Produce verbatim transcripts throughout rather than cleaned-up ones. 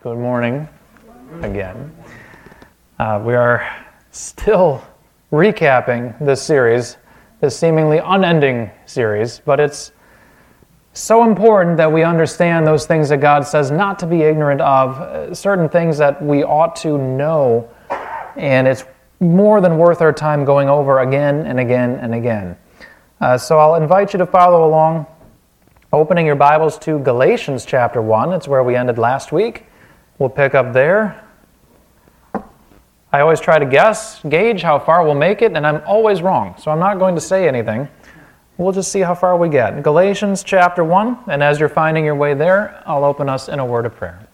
Good morning again. Uh, we are still recapping this series, this seemingly unending series, but it's so important that we understand those things that God says not to be ignorant of, uh, certain things that we ought to know, and it's more than worth our time going over again and again and again. Uh, so I'll invite you to follow along, opening your Bibles to Galatians chapter one. It's where we ended last week. We'll pick up there. I always try to guess, gauge how far we'll make it, and I'm always wrong, so I'm not going to say anything. We'll just see how far we get. Galatians chapter one, and as you're finding your way there, I'll open us in a word of prayer.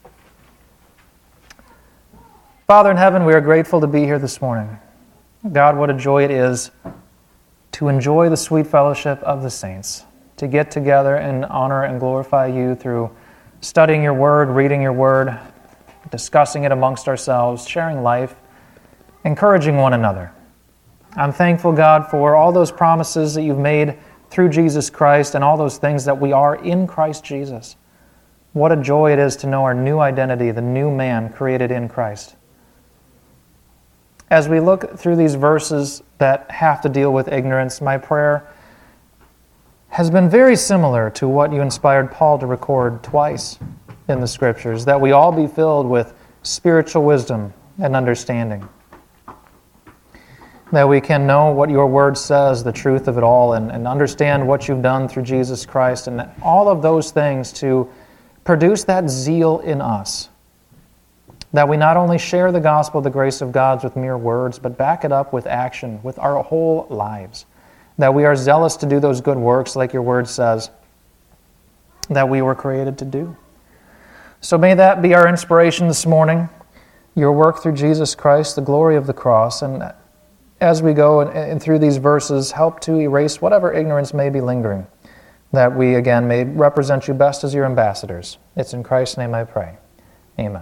Father in heaven, we are grateful to be here this morning. God, what a joy it is to enjoy the sweet fellowship of the saints, to get together and honor and glorify you through studying your word, reading your word, discussing it amongst ourselves, sharing life, encouraging one another. I'm thankful, God, for all those promises that you've made through Jesus Christ and all those things that we are in Christ Jesus. What a joy it is to know our new identity, the new man created in Christ. As we look through these verses that have to deal with ignorance, my prayer has been very similar to what you inspired Paul to record twice in the Scriptures, that we all be filled with spiritual wisdom and understanding, that we can know what your word says, the truth of it all, and, and understand what you've done through Jesus Christ, and all of those things to produce that zeal in us, that we not only share the gospel, the grace of God with mere words, but back it up with action, with our whole lives, that we are zealous to do those good works like your word says that we were created to do. So may that be our inspiration this morning, your work through Jesus Christ, the glory of the cross, and as we go and, and through these verses, help to erase whatever ignorance may be lingering, that we again may represent you best as your ambassadors. It's in Christ's name I pray. Amen.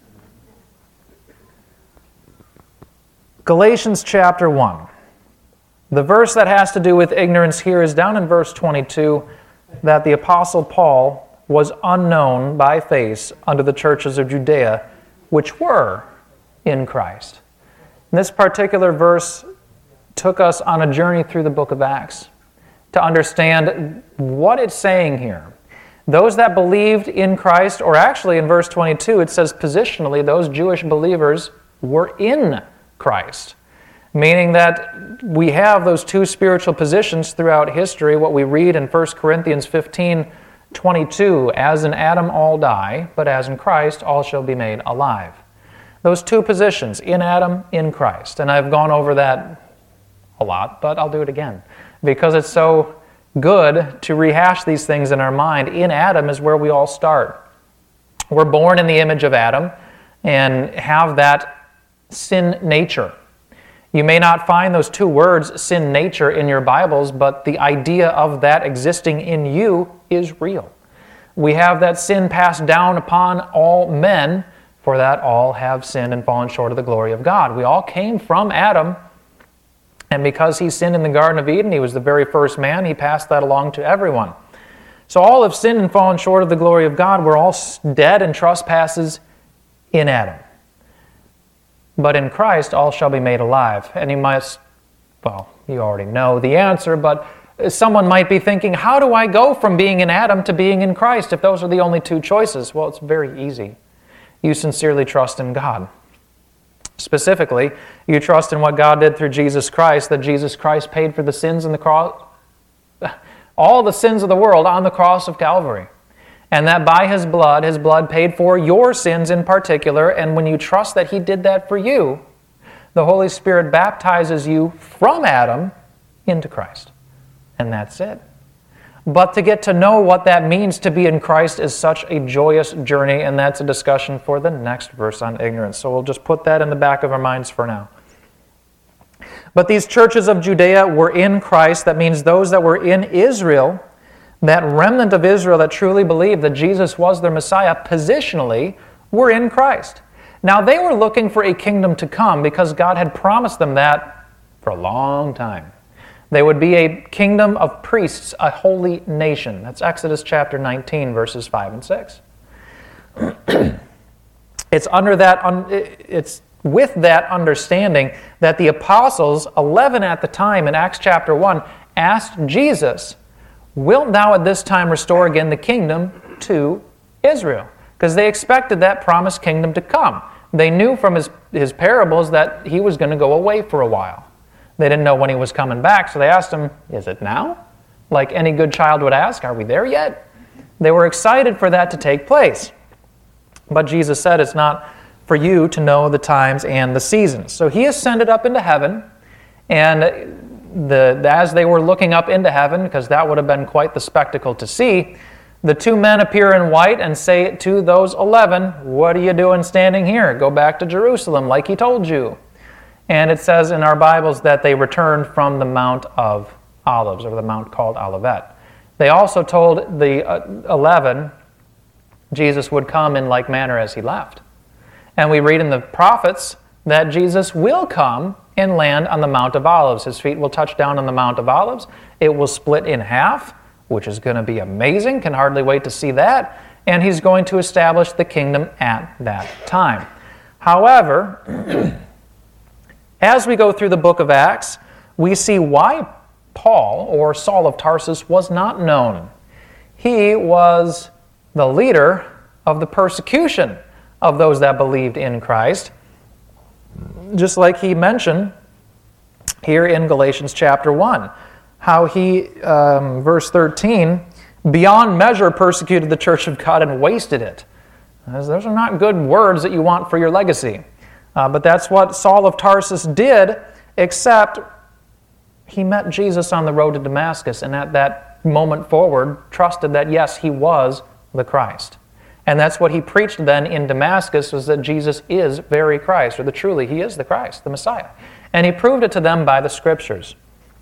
Galatians chapter one. The verse that has to do with ignorance here is down in verse twenty-two, that the Apostle Paul was unknown by face unto the churches of Judea, which were in Christ. And this particular verse took us on a journey through the book of Acts to understand what it's saying here. Those that believed in Christ, or actually in verse twenty-two, it says positionally, those Jewish believers were in Christ. Meaning that we have those two spiritual positions throughout history. What we read in First Corinthians fifteen twenty-two, as in Adam all die, but as in Christ all shall be made alive. Those two positions, in Adam, in Christ. And I've gone over that a lot, but I'll do it again, because it's so good to rehash these things in our mind. In Adam is where we all start. We're born in the image of Adam and have that sin nature. You may not find those two words, sin nature, in your Bibles, but the idea of that existing in you is real. We have that sin passed down upon all men, for that all have sinned and fallen short of the glory of God. We all came from Adam, and because he sinned in the Garden of Eden, he was the very first man, he passed that along to everyone. So all have sinned and fallen short of the glory of God. We're all dead in trespasses in Adam. But in Christ, all shall be made alive. And you must, well, you already know the answer, but someone might be thinking, how do I go from being in Adam to being in Christ if those are the only two choices? Well, it's very easy. You sincerely trust in God. Specifically, you trust in what God did through Jesus Christ, that Jesus Christ paid for the sins in the cross, all the sins of the world on the cross of Calvary. And that by His blood, His blood paid for your sins in particular, and when you trust that He did that for you, the Holy Spirit baptizes you from Adam into Christ. And that's it. But to get to know what that means to be in Christ is such a joyous journey, and that's a discussion for the next verse on ignorance. So we'll just put that in the back of our minds for now. But these churches of Judea were in Christ. That means those that were in Israel, that remnant of Israel that truly believed that Jesus was their Messiah, positionally, were in Christ. Now, they were looking for a kingdom to come because God had promised them that for a long time. They would be a kingdom of priests, a holy nation. That's Exodus chapter nineteen, verses five and six. It's under that, un, it's with that understanding that the apostles, eleven at the time in Acts chapter one, asked Jesus, "Wilt thou at this time restore again the kingdom to Israel?" Because they expected that promised kingdom to come. They knew from his, his parables that he was going to go away for a while. They didn't know when he was coming back, so they asked him, "Is it now?" Like any good child would ask, "Are we there yet?" They were excited for that to take place. But Jesus said it's not for you to know the times and the seasons. So he ascended up into heaven, and the, as they were looking up into heaven, because that would have been quite the spectacle to see, the two men appear in white and say to those eleven, "What are you doing standing here? Go back to Jerusalem like he told you." And it says in our Bibles that they returned from the Mount of Olives, or the mount called Olivet. They also told the uh, eleven Jesus would come in like manner as he left. And we read in the prophets that Jesus will come and land on the Mount of Olives. His feet will touch down on the Mount of Olives. It will split in half, which is going to be amazing. Can hardly wait to see that. And he's going to establish the kingdom at that time. However, as we go through the book of Acts, we see why Paul, or Saul of Tarsus, was not known. He was the leader of the persecution of those that believed in Christ, just like he mentioned here in Galatians chapter one, how he, um, verse thirteen, beyond measure persecuted the church of God and wasted it. Those are not good words that you want for your legacy. Uh, but that's what Saul of Tarsus did, except he met Jesus on the road to Damascus, and at that moment forward trusted that, yes, he was the Christ. And that's what he preached then in Damascus, was that Jesus is very Christ, or that truly he is the Christ, the Messiah. And he proved it to them by the Scriptures.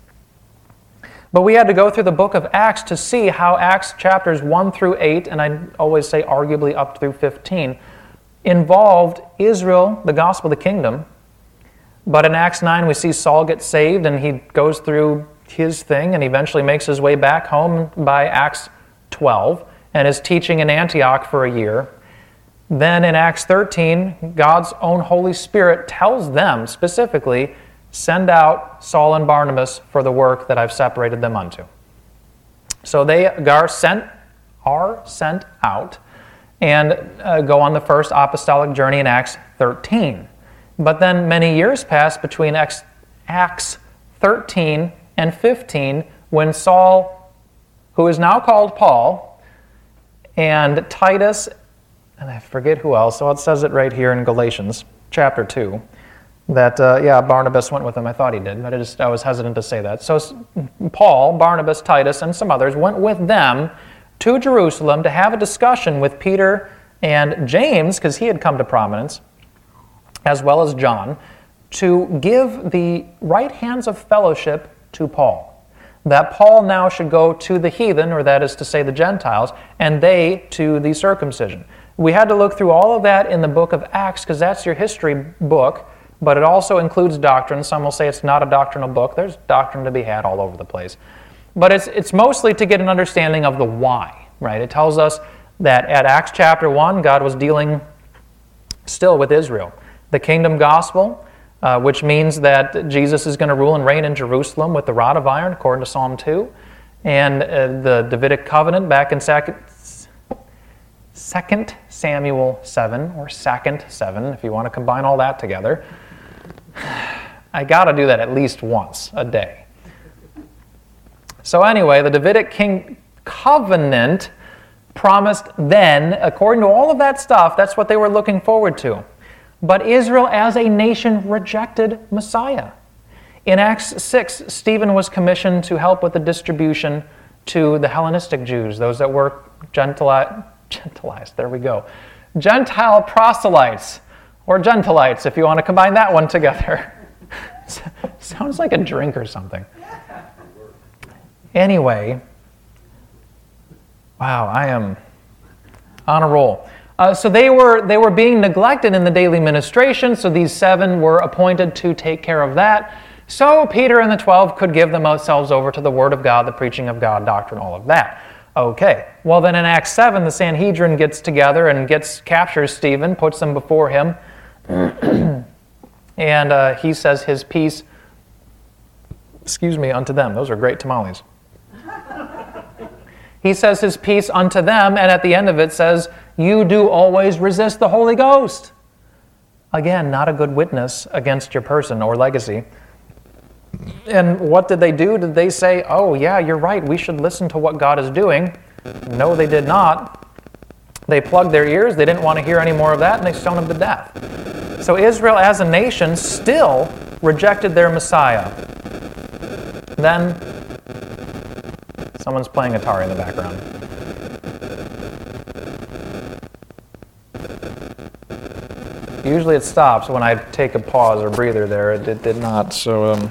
But we had to go through the book of Acts to see how Acts chapters one through eight, and I always say arguably up through fifteen, involved Israel, the gospel, the kingdom. But in Acts nine we see Saul get saved, and he goes through his thing and eventually makes his way back home by Acts twelve. And is teaching in Antioch for a year. Then in Acts thirteen, God's own Holy Spirit tells them specifically, "Send out Saul and Barnabas for the work that I've separated them unto." So they are sent, are sent out and uh, go on the first apostolic journey in Acts thirteen. But then many years pass between Acts, Acts thirteen and fifteen, when Saul, who is now called Paul, and Titus, and I forget who else, so it says it right here in Galatians chapter two, that, uh, yeah, Barnabas went with him. I thought he did, but I, just, I was hesitant to say that. So Paul, Barnabas, Titus, and some others went with them to Jerusalem to have a discussion with Peter and James, because he had come to prominence, as well as John, to give the right hands of fellowship to Paul. That Paul now should go to the heathen, or that is to say the Gentiles, and they to the circumcision. We had to look through all of that in the book of Acts, because that's your history book, but it also includes doctrine. Some will say it's not a doctrinal book. There's doctrine to be had all over the place. But it's, it's mostly to get an understanding of the why, right? It tells us that at Acts chapter one, God was dealing still with Israel. The kingdom gospel, Uh, which means that Jesus is going to rule and reign in Jerusalem with the rod of iron, according to Psalm two. And uh, the Davidic covenant back in Second Samuel seven, or Second seven, if you want to combine all that together. I got to do that at least once a day. So anyway, the Davidic king covenant promised then, according to all of that stuff, that's what they were looking forward to. But Israel as a nation rejected Messiah. In Acts six, Stephen was commissioned to help with the distribution to the Hellenistic Jews, those that were Gentili- Gentilized, there we go, Gentile proselytes, or Gentilites, if you want to combine that one together. Sounds like a drink or something. Anyway, wow, I am on a roll. Uh, so they were they were being neglected in the daily ministration, so these seven were appointed to take care of that. So Peter and the twelve could give themselves over to the Word of God, the preaching of God, doctrine, all of that. Okay, well then in Acts seven, the Sanhedrin gets together and gets captures Stephen, puts him before him, and uh, he says his peace, excuse me, unto them. Those are great tamales. He says his peace unto them, and at the end of it says, you do always resist the Holy Ghost. Again, not a good witness against your person or legacy. And what did they do? Did they say, oh yeah, you're right, we should listen to what God is doing? No, they did not. They plugged their ears, they didn't want to hear any more of that, and they stoned him to death. So Israel as a nation still rejected their Messiah. Then, someone's playing Atari in the background. Usually it stops when I take a pause or breather there. It, it did not, so um,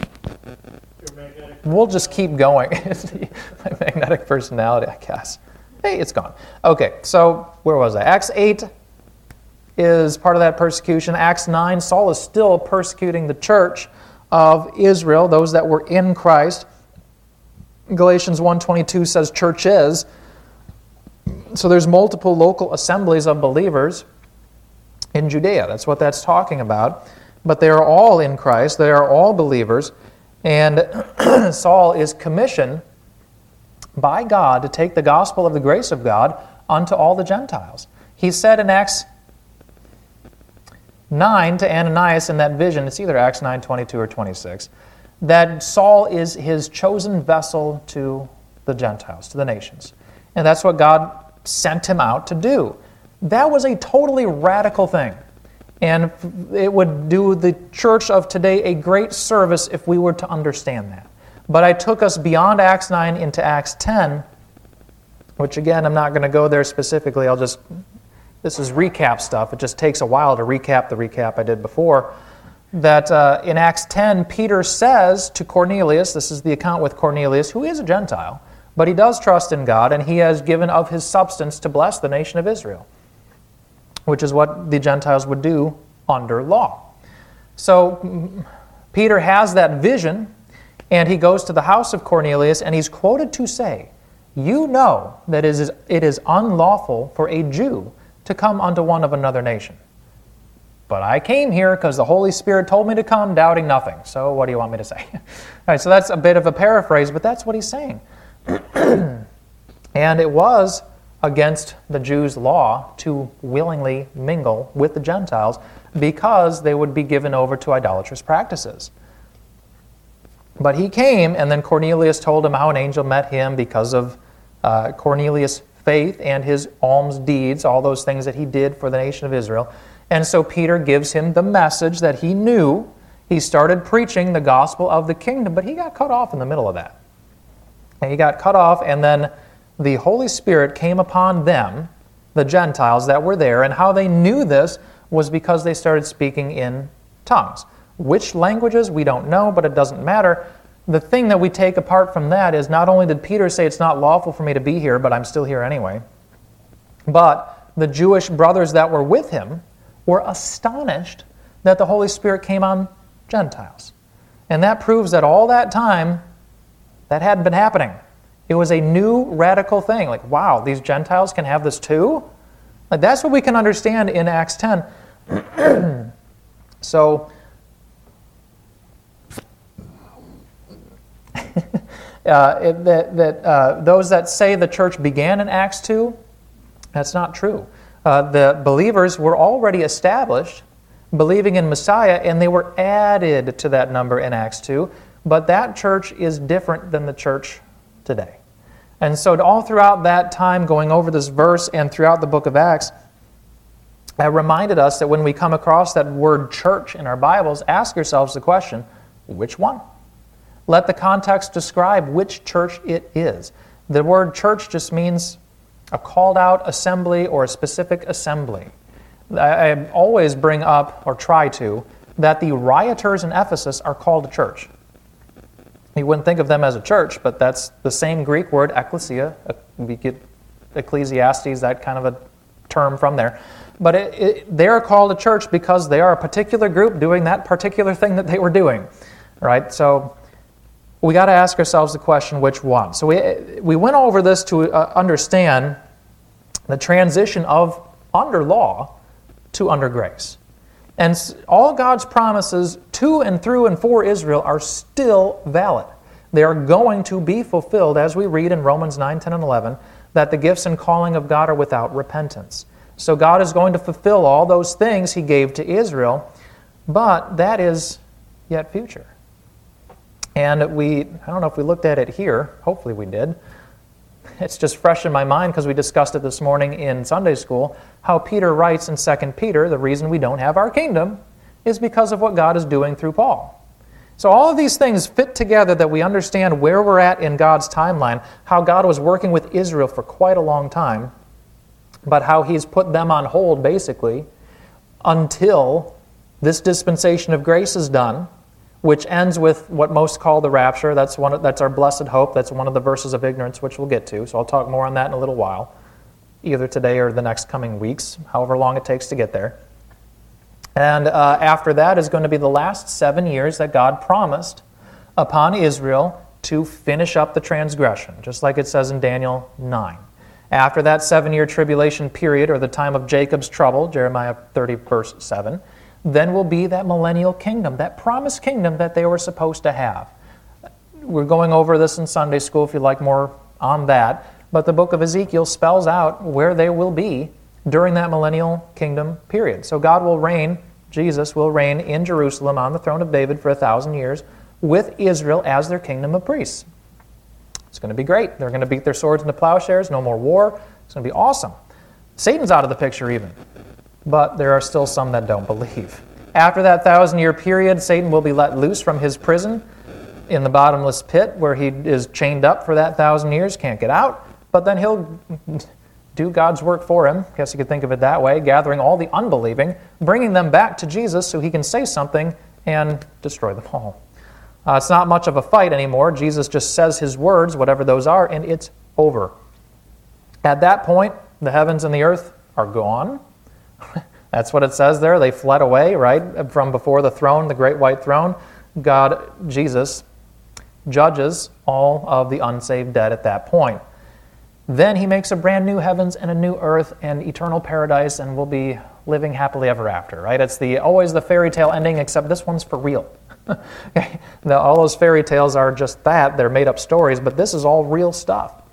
we'll just keep going. My magnetic personality, I guess. Hey, it's gone. Okay, so where was I? Acts eight is part of that persecution. Acts nine, Saul is still persecuting the church of Israel, those that were in Christ. Galatians one twenty-two says churches. So there's multiple local assemblies of believers in Judea. That's what that's talking about. But they are all in Christ. They are all believers. And Saul is commissioned by God to take the gospel of the grace of God unto all the Gentiles. He said in Acts nine to Ananias in that vision, it's either Acts nine twenty-two or twenty-six, that Saul is his chosen vessel to the Gentiles, to the nations. And that's what God sent him out to do. That was a totally radical thing. And it would do the church of today a great service if we were to understand that. But I took us beyond Acts nine into Acts ten, which again, I'm not going to go there specifically. I'll just, this is recap stuff. It just takes a while to recap the recap I did before. That uh, in Acts ten, Peter says to Cornelius, this is the account with Cornelius, who is a Gentile, but he does trust in God, and he has given of his substance to bless the nation of Israel, which is what the Gentiles would do under law. So Peter has that vision, and he goes to the house of Cornelius, and he's quoted to say, you know that it is, it is unlawful for a Jew to come unto one of another nation. But I came here because the Holy Spirit told me to come, doubting nothing. So what do you want me to say? All right, so that's a bit of a paraphrase, but that's what he's saying. And it was against the Jews' law to willingly mingle with the Gentiles because they would be given over to idolatrous practices. But he came, and then Cornelius told him how an angel met him because of uh, Cornelius' faith and his alms deeds, all those things that he did for the nation of Israel. And so Peter gives him the message that he knew. He started preaching the gospel of the kingdom, but he got cut off in the middle of that. And he got cut off, and then the Holy Spirit came upon them, the Gentiles that were there, and how they knew this was because they started speaking in tongues. Which languages, we don't know, but it doesn't matter. The thing that we take apart from that is not only did Peter say it's not lawful for me to be here, but I'm still here anyway, but the Jewish brothers that were with him were astonished that the Holy Spirit came on Gentiles. And that proves that all that time, that hadn't been happening. It was a new radical thing. Like, wow, these Gentiles can have this too? Like, that's what we can understand in Acts ten. So, uh, it, that, that uh, those that say the church began in Acts two, that's not true. Uh, the believers were already established, believing in Messiah, and they were added to that number in Acts two. But that church is different than the church today. And so all throughout that time, going over this verse and throughout the book of Acts, it reminded us that when we come across that word church in our Bibles, ask yourselves the question, which one? Let the context describe which church it is. The word church just means a called out assembly or a specific assembly. I, I always bring up, or try to, that the rioters in Ephesus are called a church. You wouldn't think of them as a church, but that's the same Greek word, ecclesia. We get Ecclesiastes, that kind of a term from there. But it, it, they are called a church because they are a particular group doing that particular thing that they were doing. Right? So we got to ask ourselves the question, which one? So we, we went over this to uh, understand the transition of under law to under grace. And all God's promises to and through and for Israel are still valid. They are going to be fulfilled, as we read in Romans nine, ten, and eleven, that the gifts and calling of God are without repentance. So God is going to fulfill all those things He gave to Israel, but that is yet future. And we, I don't know if we looked at it here, hopefully we did. It's just fresh in my mind because we discussed it this morning in Sunday school, how Peter writes in Second Peter, the reason we don't have our kingdom is because of what God is doing through Paul. So all of these things fit together that we understand where we're at in God's timeline, how God was working with Israel for quite a long time, but how He's put them on hold, basically, until this dispensation of grace is done, which ends with what most call the rapture. That's one. That's our blessed hope. That's one of the verses of ignorance, which we'll get to. So I'll talk more on that in a little while, either today or the next coming weeks, however long it takes to get there. And uh, after that is going to be the last seven years that God promised upon Israel to finish up the transgression, just like it says in Daniel nine. After that seven-year tribulation period, or the time of Jacob's trouble, Jeremiah thirty, verse seven, then will be that millennial kingdom, that promised kingdom that they were supposed to have. We're going over this in Sunday school if you'd like more on that, but the book of Ezekiel spells out where they will be during that millennial kingdom period. So God will reign, Jesus will reign in Jerusalem on the throne of David for a thousand years with Israel as their kingdom of priests. It's going to be great. They're going to beat their swords into plowshares, no more war. It's going to be awesome. Satan's out of the picture even, but there are still some that don't believe. After that thousand-year period, Satan will be let loose from his prison in the bottomless pit where he is chained up for that thousand years, can't get out, but then he'll do God's work for him, I guess you could think of it that way, gathering all the unbelieving, bringing them back to Jesus so He can say something and destroy them all. Uh, it's not much of a fight anymore. Jesus just says His words, whatever those are, and it's over. At that point, the heavens and the earth are gone. That's what it says there. They fled away, right, from before the throne, the great white throne. God, Jesus, judges all of the unsaved dead at that point. Then He makes a brand new heavens and a new earth and eternal paradise, and we'll be living happily ever after, right? It's the always the fairy tale ending, except this one's for real. Okay? Now, all those fairy tales are just that. They're made-up stories, but this is all real stuff.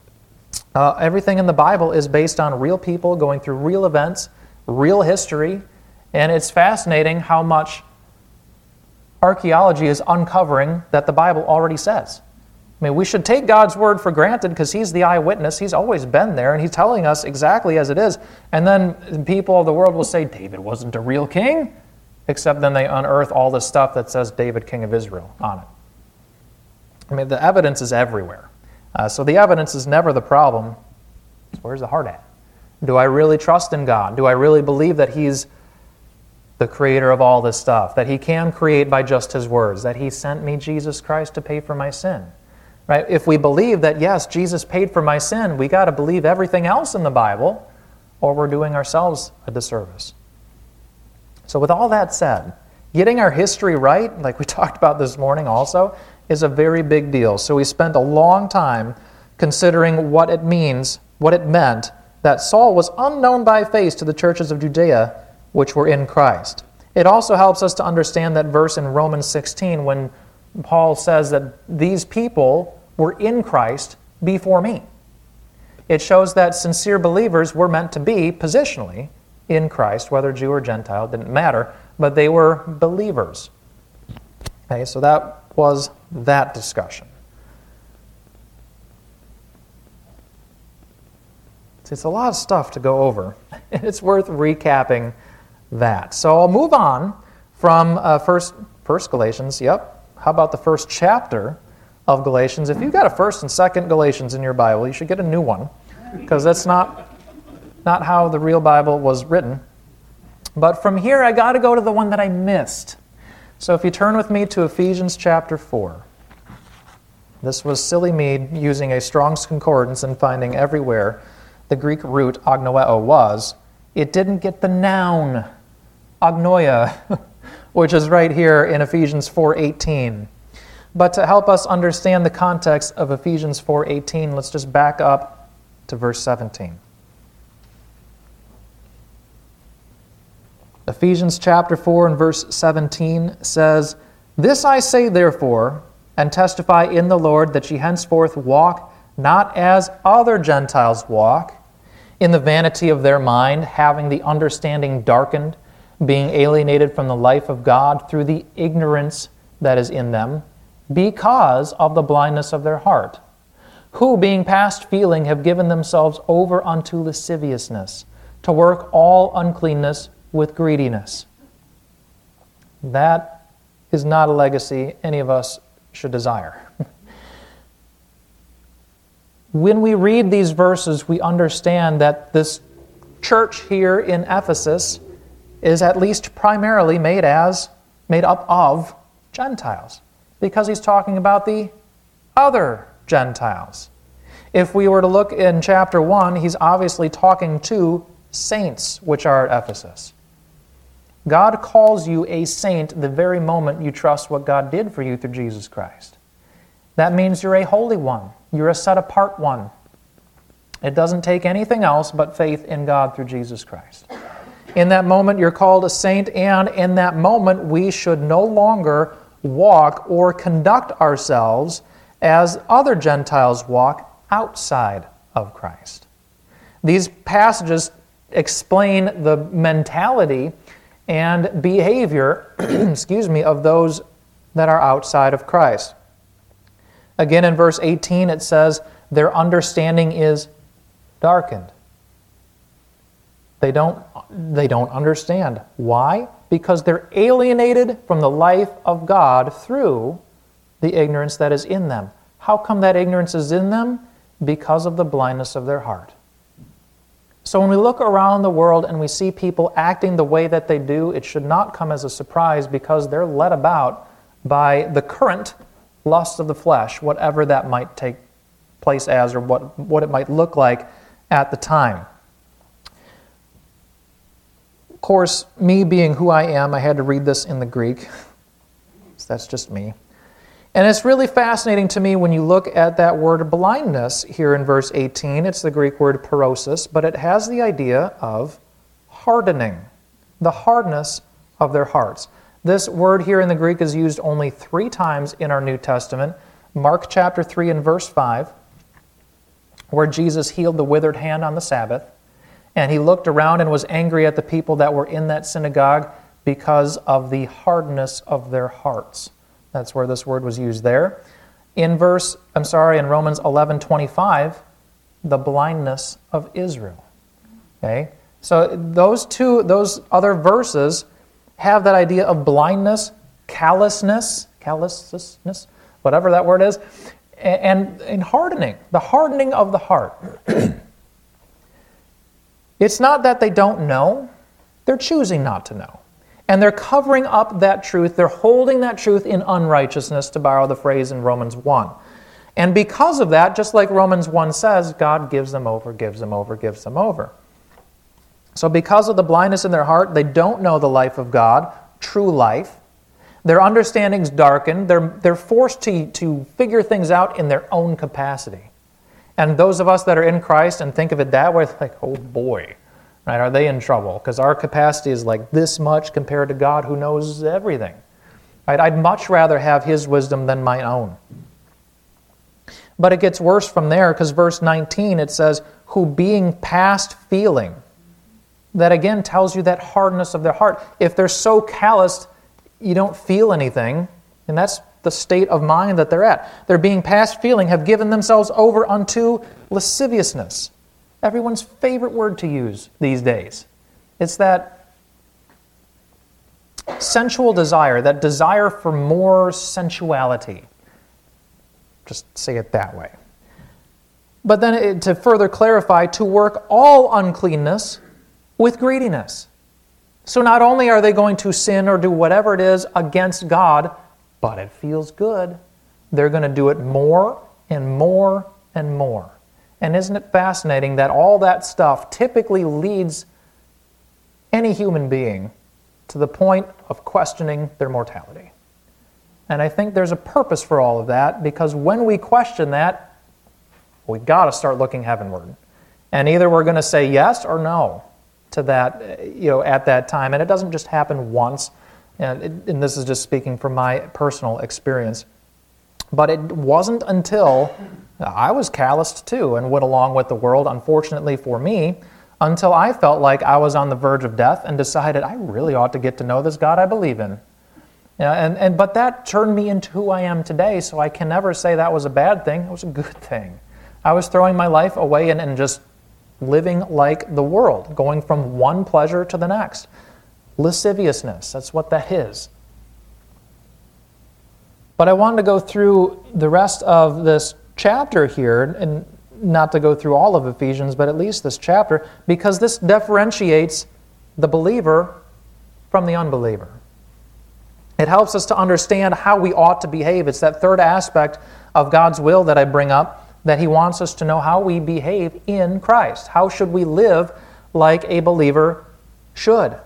Uh, everything in the Bible is based on real people going through real events, real history, and it's fascinating how much archaeology is uncovering that the Bible already says. I mean, we should take God's word for granted because He's the eyewitness. He's always been there, and He's telling us exactly as it is. And then people of the world will say, David wasn't a real king, except then they unearth all this stuff that says David, king of Israel, on it. I mean, the evidence is everywhere. Uh, so the evidence is never the problem. So where's the heart at? Do I really trust in God? Do I really believe that He's the creator of all this stuff, that He can create by just His words, that He sent me Jesus Christ to pay for my sin? Right? If we believe that, yes, Jesus paid for my sin, we got to believe everything else in the Bible, or we're doing ourselves a disservice. So with all that said, getting our history right, like we talked about this morning also, is a very big deal. So we spent a long time considering what it means, what it meant, that Saul was unknown by face to the churches of Judea, which were in Christ. It also helps us to understand that verse in Romans sixteen when Paul says that these people were in Christ before me. It shows that sincere believers were meant to be positionally in Christ, whether Jew or Gentile, didn't matter, but they were believers. Okay, so that was that discussion. It's a lot of stuff to go over. It's worth recapping that. So I'll move on from uh, first, first Galatians, yep. How about the first chapter of Galatians? If you've got a first and second Galatians in your Bible, you should get a new one, because that's not, not how the real Bible was written. But from here, I got to go to the one that I missed. So if you turn with me to Ephesians chapter four. This was silly me using a Strong's Concordance and finding everywhere the Greek root agnoeo was. It didn't get the noun agnoia, which is right here in Ephesians four eighteen. But to help us understand the context of Ephesians four eighteen, let's just back up to verse seventeen. Ephesians chapter four and verse seventeen says, "This I say therefore, and testify in the Lord, that ye henceforth walk not as other Gentiles walk, in the vanity of their mind, having the understanding darkened, being alienated from the life of God through the ignorance that is in them, because of the blindness of their heart, who, being past feeling, have given themselves over unto lasciviousness, to work all uncleanness with greediness." That is not a legacy any of us should desire. When we read these verses, we understand that this church here in Ephesus is at least primarily made as made up of Gentiles, because he's talking about the other Gentiles. If we were to look in chapter one, he's obviously talking to saints which are at Ephesus. God calls you a saint the very moment you trust what God did for you through Jesus Christ. That means you're a holy one. You're a set-apart one. It doesn't take anything else but faith in God through Jesus Christ. In that moment, you're called a saint, and in that moment, we should no longer walk or conduct ourselves as other Gentiles walk outside of Christ. These passages explain the mentality and behavior, excuse me, of those that are outside of Christ. Again, in verse eighteen, it says, their understanding is darkened. They don't, they don't understand. Why? Because they're alienated from the life of God through the ignorance that is in them. How come that ignorance is in them? Because of the blindness of their heart. So when we look around the world and we see people acting the way that they do, it should not come as a surprise, because they're led about by the current lust of the flesh, whatever that might take place as, or what, what it might look like at the time. Of course, me being who I am, I had to read this in the Greek. So that's just me. And it's really fascinating to me when you look at that word blindness here in verse eighteen. It's the Greek word parosis, but it has the idea of hardening, the hardness of their hearts. This word here in the Greek is used only three times in our New Testament. Mark chapter three and verse five, where Jesus healed the withered hand on the Sabbath, and he looked around and was angry at the people that were in that synagogue because of the hardness of their hearts. That's where this word was used there. In verse, I'm sorry, in Romans eleven twenty-five, the blindness of Israel. Okay? So those two, those other verses have that idea of blindness, callousness, callousness, whatever that word is, and, and hardening, the hardening of the heart. It's not that they don't know, they're choosing not to know. And they're covering up that truth. They're holding that truth in unrighteousness, to borrow the phrase in Romans one. And because of that, just like Romans one says, God gives them over, gives them over, gives them over. So because of the blindness in their heart, they don't know the life of God, true life. Their understanding's darkened. They're, they're forced to, to figure things out in their own capacity. And those of us that are in Christ and think of it that way, it's like, oh boy. Right? Are they in trouble? Because our capacity is like this much compared to God, who knows everything. Right? I'd much rather have His wisdom than my own. But it gets worse from there, because verse nineteen, it says, who being past feeling. That again tells you that hardness of their heart. If they're so calloused, you don't feel anything, and that's the state of mind that they're at. They're being past feeling, have given themselves over unto lasciviousness. Everyone's favorite word to use these days. It's that sensual desire, that desire for more sensuality. Just say it that way. But then it, to further clarify, to work all uncleanness with greediness. So not only are they going to sin or do whatever it is against God, but it feels good. They're going to do it more and more and more. And isn't it fascinating that all that stuff typically leads any human being to the point of questioning their mortality? And I think there's a purpose for all of that, because when we question that, we got to start looking heavenward. And either we're going to say yes or no to that, you know, at that time. And it doesn't just happen once. And, it, and this is just speaking from my personal experience. But it wasn't until I was calloused too and went along with the world, unfortunately for me, until I felt like I was on the verge of death and decided I really ought to get to know this God I believe in. Yeah, and, and but that turned me into who I am today, so I can never say that was a bad thing. It was a good thing. I was throwing my life away and, and just living like the world, going from one pleasure to the next. Lasciviousness, that's what that is. But I wanted to go through the rest of this chapter here, and not to go through all of Ephesians, but at least this chapter, because this differentiates the believer from the unbeliever. It helps us to understand how we ought to behave. It's that third aspect of God's will that I bring up, that He wants us to know how we behave in Christ. How should we live like a believer should?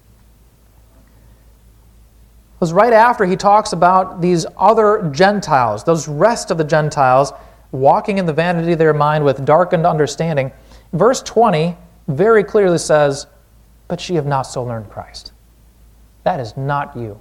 Because right after he talks about these other Gentiles, those rest of the Gentiles, walking in the vanity of their mind with darkened understanding, verse twenty very clearly says, "But ye have not so learned Christ." That is not you.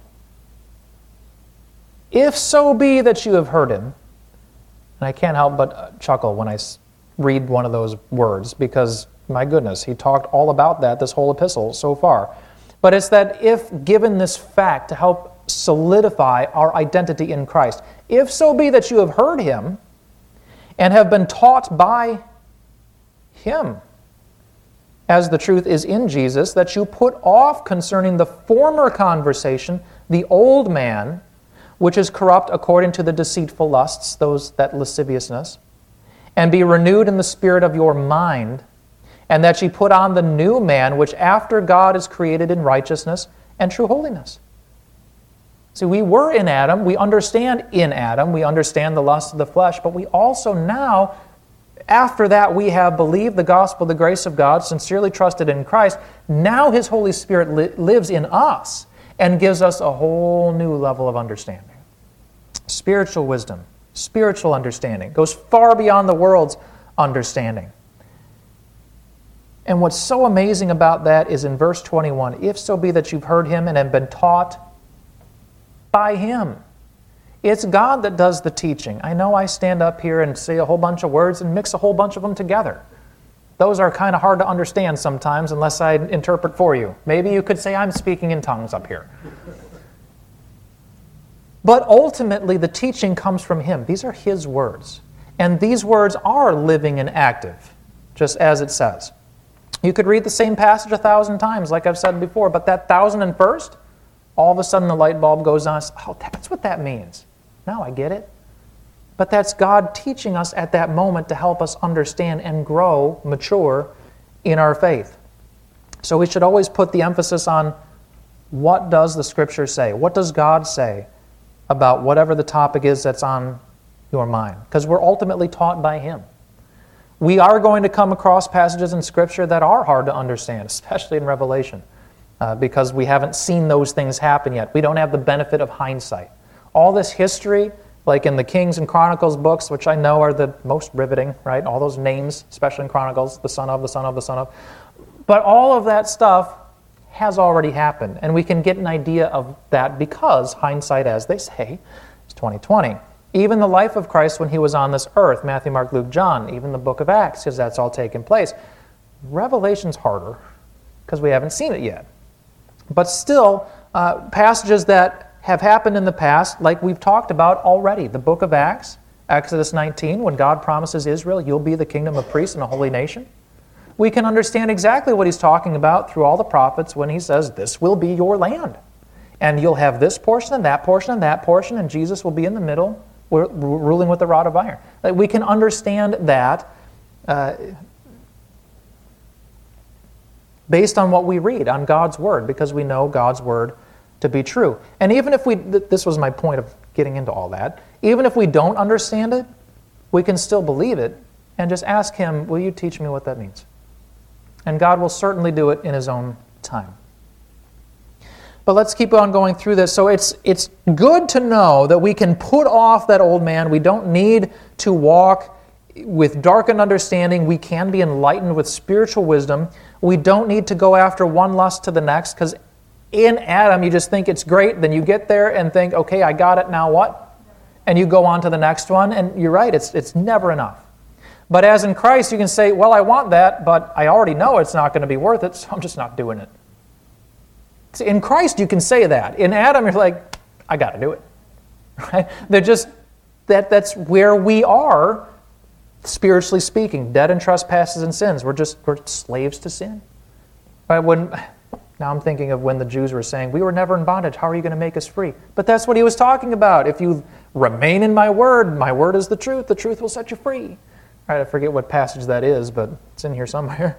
If so be that you have heard Him, and I can't help but chuckle when I read one of those words, because, my goodness, he talked all about that this whole epistle so far. But it's that if given this fact to help solidify our identity in Christ, if so be that you have heard Him and have been taught by Him, as the truth is in Jesus, that you put off concerning the former conversation the old man, which is corrupt according to the deceitful lusts, those that lasciviousness, and be renewed in the spirit of your mind, and that ye put on the new man, which after God is created in righteousness and true holiness. See, we were in Adam, we understand in Adam, we understand the lust of the flesh, but we also now, after that we have believed the gospel, the grace of God, sincerely trusted in Christ, now His Holy Spirit li- lives in us and gives us a whole new level of understanding. Spiritual wisdom, spiritual understanding, goes far beyond the world's understanding. And what's so amazing about that is in verse twenty-one, if so be that you've heard Him and have been taught by Him. It's God that does the teaching. I know I stand up here and say a whole bunch of words and mix a whole bunch of them together. Those are kind of hard to understand sometimes unless I interpret for you. Maybe you could say I'm speaking in tongues up here. But ultimately, the teaching comes from Him. These are His words. And these words are living and active, just as it says. You could read the same passage a thousand times, like I've said before, but that thousand and first, all of a sudden the light bulb goes on. Oh, that's what that means. Now I get it. But that's God teaching us at that moment to help us understand and grow, mature in our faith. So we should always put the emphasis on what does the Scripture say? What does God say about whatever the topic is that's on your mind? Because we're ultimately taught by Him. We are going to come across passages in Scripture that are hard to understand, especially in Revelation, uh, because we haven't seen those things happen yet. We don't have the benefit of hindsight. All this history, like in the Kings and Chronicles books, which I know are the most riveting, right? All those names, especially in Chronicles, the son of, the son of, the son of. But all of that stuff has already happened, and we can get an idea of that because hindsight, as they say, is twenty twenty. Even the life of Christ when He was on this earth, Matthew, Mark, Luke, John, even the book of Acts, because that's all taken place. Revelation's harder because we haven't seen it yet. But still, uh, passages that have happened in the past, like we've talked about already. The book of Acts, Exodus nineteen, when God promises Israel, you'll be the kingdom of priests and a holy nation. We can understand exactly what He's talking about through all the prophets when He says, this will be your land. And you'll have this portion and that portion and that portion, and Jesus will be in the middle, ruling with the rod of iron. Like, we can understand that uh, based on what we read, on God's Word, because we know God's Word to be true. And even if we, th- this was my point of getting into all that, even if we don't understand it, we can still believe it and just ask Him, will you teach me what that means? And God will certainly do it in His own time. But let's keep on going through this. So it's it's good to know that we can put off that old man. We don't need to walk with darkened understanding. We can be enlightened with spiritual wisdom. We don't need to go after one lust to the next, because in Adam you just think it's great, then you get there and think, okay, I got it, now what? And you go on to the next one, and you're right, it's it's never enough. But as in Christ, you can say, well, I want that, but I already know it's not going to be worth it, so I'm just not doing it. See, in Christ, you can say that. In Adam, you're like, I got to do it. Right? They're just, that. that's where we are, spiritually speaking, dead in trespasses and sins. We're just, we're slaves to sin. Right? When, now I'm thinking of when the Jews were saying, we were never in bondage, how are you going to make us free? But that's what he was talking about. If you remain in my word, my word is the truth, the truth will set you free. Right, I forget what passage that is, but it's in here somewhere.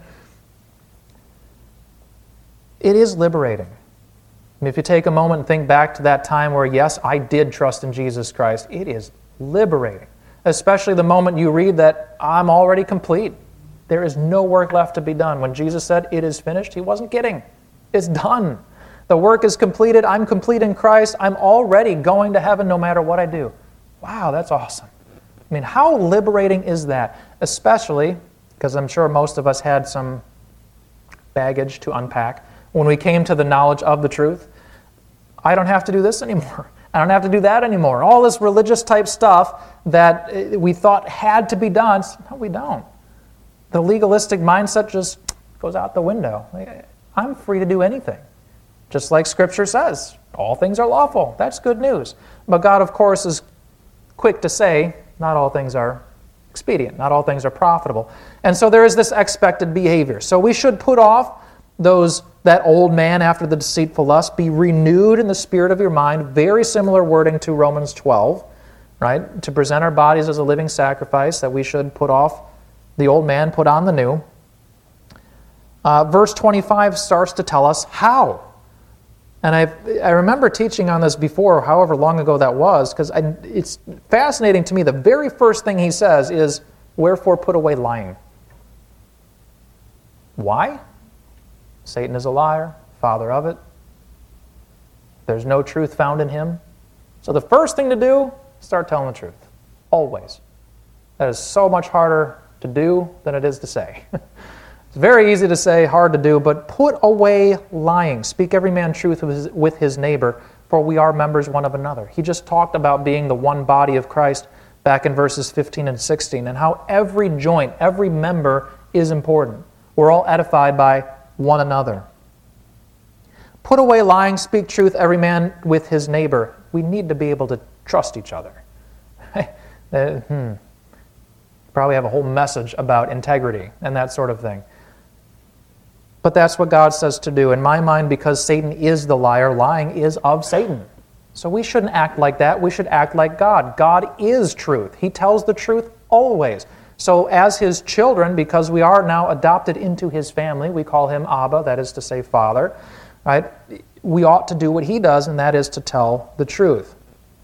It is liberating. I mean, if you take a moment and think back to that time where, yes, I did trust in Jesus Christ, it is liberating. Especially the moment you read that I'm already complete. There is no work left to be done. When Jesus said, it is finished, he wasn't kidding. It's done. The work is completed. I'm complete in Christ. I'm already going to heaven no matter what I do. Wow, that's awesome. I mean, how liberating is that? Especially, because I'm sure most of us had some baggage to unpack, when we came to the knowledge of the truth. I don't have to do this anymore. I don't have to do that anymore. All this religious type stuff that we thought had to be done, no, we don't. The legalistic mindset just goes out the window. I'm free to do anything. Just like Scripture says, all things are lawful. That's good news. But God, of course, is quick to say, not all things are expedient. Not all things are profitable. And so there is this expected behavior. So we should put off those that old man after the deceitful lust, be renewed in the spirit of your mind. Very similar wording to Romans twelve, right? To present our bodies as a living sacrifice, that we should put off the old man, put on the new. Uh, verse twenty-five starts to tell us how. And I I remember teaching on this before, however long ago that was, because it's fascinating to me. The very first thing he says is, wherefore put away lying. Why? Satan is a liar, father of it. There's no truth found in him. So the first thing to do, start telling the truth. Always. That is so much harder to do than it is to say. It's very easy to say, hard to do, but put away lying. Speak every man truth with his, with his neighbor, for we are members one of another. He just talked about being the one body of Christ back in verses fifteen and sixteen, and how every joint, every member is important. We're all edified by one another. Put away lying, speak truth, every man with his neighbor. We need to be able to trust each other. uh, hmm. Probably have a whole message about integrity and that sort of thing. But that's what God says to do. In my mind, because Satan is the liar, lying is of Satan. So we shouldn't act like that. We should act like God. God is truth. He tells the truth always. So as his children, because we are now adopted into his family, we call him Abba, that is to say Father, right? We ought to do what he does, and that is to tell the truth.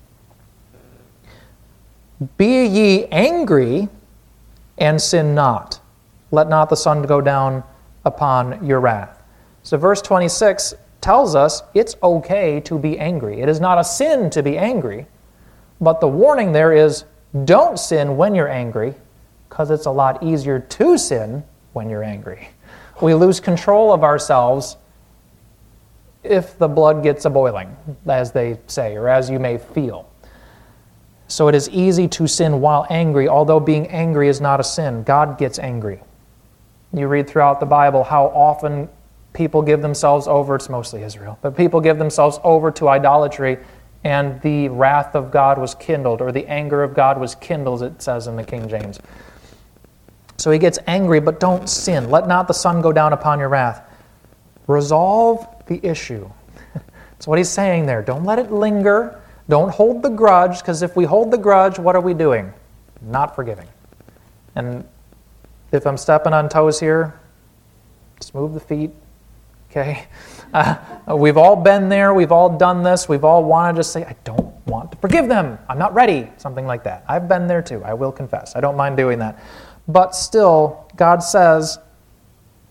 Be ye angry and sin not. Let not the sun go down upon your wrath. So verse twenty-six tells us it's okay to be angry. It is not a sin to be angry, but the warning there is don't sin when you're angry, because it's a lot easier to sin when you're angry. We lose control of ourselves if the blood gets a-boiling, as they say, or as you may feel. So it is easy to sin while angry, although being angry is not a sin. God gets angry. You read throughout the Bible how often people give themselves over, it's mostly Israel, but people give themselves over to idolatry, and the wrath of God was kindled, or the anger of God was kindled, it says in the King James. So he gets angry, but don't sin. Let not the sun go down upon your wrath. Resolve the issue. That's what he's saying there. Don't let it linger. Don't hold the grudge, because if we hold the grudge, what are we doing? Not forgiving. And if I'm stepping on toes here, just move the feet. Okay? Uh, we've all been there. We've all done this. We've all wanted to just say, I don't want to forgive them. I'm not ready. Something like that. I've been there too. I will confess. I don't mind doing that. But still, God says,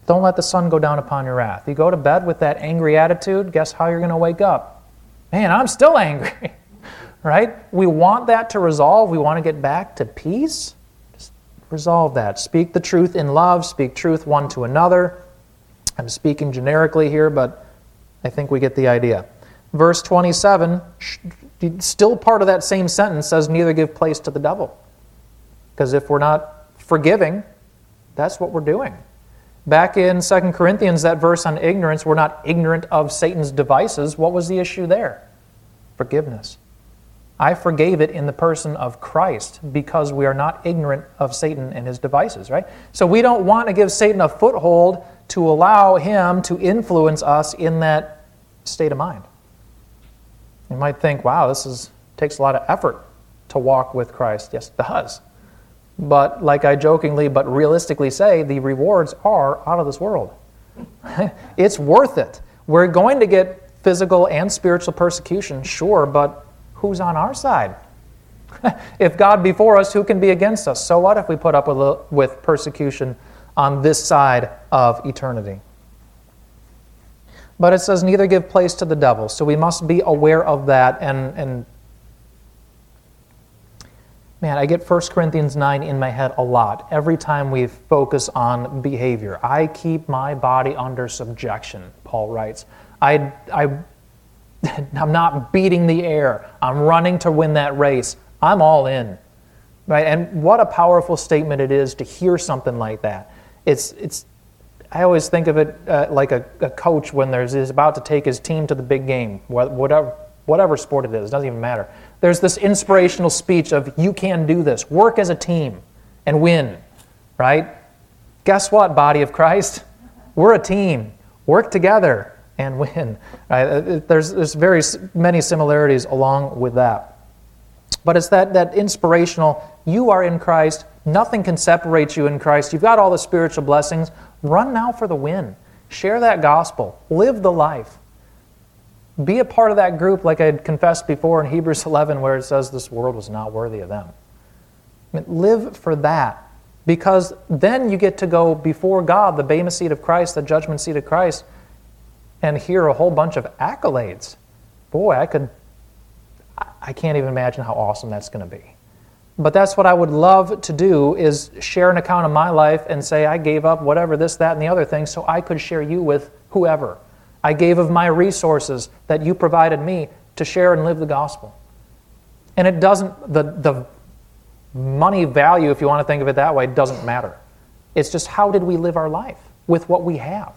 Don't let the sun go down upon your wrath. You go to bed with that angry attitude, guess how you're going to wake up? Man, I'm still angry, right? We want that to resolve. We want to get back to peace. Just resolve that. Speak the truth in love. Speak truth one to another. I'm speaking generically here, but I think we get the idea. Verse twenty-seven, still part of that same sentence, says, neither give place to the devil. Because if we're not forgiving, that's what we're doing. Back in Second Corinthians, that verse on ignorance, we're not ignorant of Satan's devices. What was the issue there? Forgiveness. I forgave it in the person of Christ because we are not ignorant of Satan and his devices, right? So we don't want to give Satan a foothold to allow him to influence us in that state of mind. You might think, wow, this is takes a lot of effort to walk with Christ. Yes, it does. But like I jokingly but realistically say, the rewards are out of this world. It's worth it. We're going to get physical and spiritual persecution, sure, but who's on our side? If God be for us, who can be against us? So what if we put up with, with persecution on this side of eternity? But it says, neither give place to the devil. So we must be aware of that. And, and man, I get First Corinthians nine in my head a lot. Every time we focus on behavior. I keep my body under subjection, Paul writes. I, I, I'm not beating the air. I'm running to win that race. I'm all in. Right? And what a powerful statement it is to hear something like that. It's, it's, I always think of it uh, like a, a coach when there's is about to take his team to the big game, whatever, whatever sport it is, it doesn't even matter. There's this inspirational speech of, you can do this, work as a team and win, right? Guess what, body of Christ? We're a team. Work together and win. Right? There's, there's very many similarities along with that. But it's that, that inspirational, you are in Christ, nothing can separate you in Christ, you've got all the spiritual blessings, run now for the win. Share that gospel. Live the life. Be a part of that group like I had confessed before in Hebrews eleven where it says this world was not worthy of them. I mean, live for that because then you get to go before God, the bema seat of Christ, the judgment seat of Christ, and hear a whole bunch of accolades. Boy, I could, I can't even imagine how awesome that's going to be. But that's what I would love to do is share an account of my life and say I gave up whatever, this, that, and the other thing so I could share you with whoever. I gave of my resources that you provided me to share and live the gospel. And it doesn't, the, the money value, if you want to think of it that way, doesn't matter. It's just how did we live our life with what we have.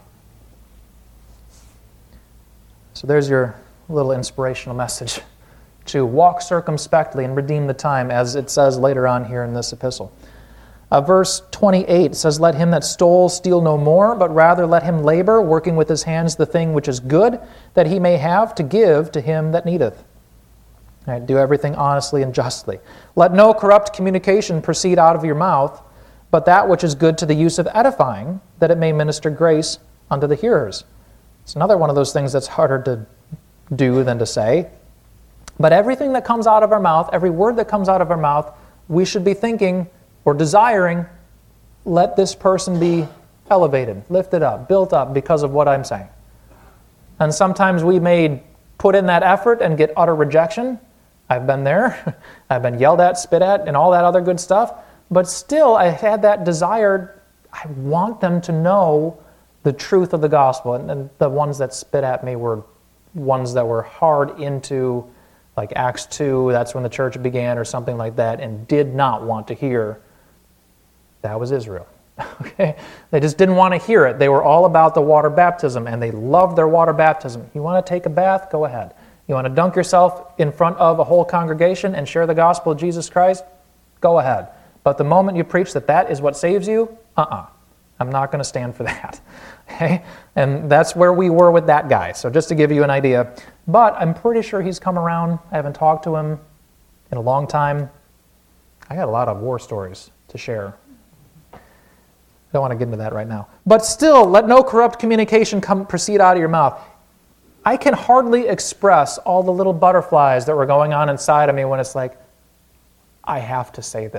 So there's your little inspirational message. To walk circumspectly and redeem the time, as it says later on here in this epistle. Uh, verse twenty-eight says, let him that stole steal no more, but rather let him labor, working with his hands the thing which is good, that he may have to give to him that needeth. All right, do everything honestly and justly. Let no corrupt communication proceed out of your mouth, but that which is good to the use of edifying, that it may minister grace unto the hearers. It's another one of those things that's harder to do than to say. But everything that comes out of our mouth, every word that comes out of our mouth, we should be thinking or desiring, let this person be elevated, lifted up, built up because of what I'm saying. And sometimes we may put in that effort and get utter rejection. I've been there. I've been yelled at, spit at, and all that other good stuff. But still, I had that desire, I want them to know the truth of the gospel. And, and the ones that spit at me were ones that were hard into like Acts two, that's when the church began or something like that, and did not want to hear, that was Israel. Okay, they just didn't want to hear it. They were all about the water baptism, and they loved their water baptism. You want to take a bath? Go ahead. You want to dunk yourself in front of a whole congregation and share the gospel of Jesus Christ? Go ahead. But the moment you preach that that is what saves you, uh-uh. I'm not going to stand for that. Okay? And that's where we were with that guy. So just to give you an idea. But I'm pretty sure he's come around. I haven't talked to him in a long time. I got a lot of war stories to share. I don't want to get into that right now. But still, let no corrupt communication come proceed out of your mouth. I can hardly express all the little butterflies that were going on inside of me when it's like, I have to say this.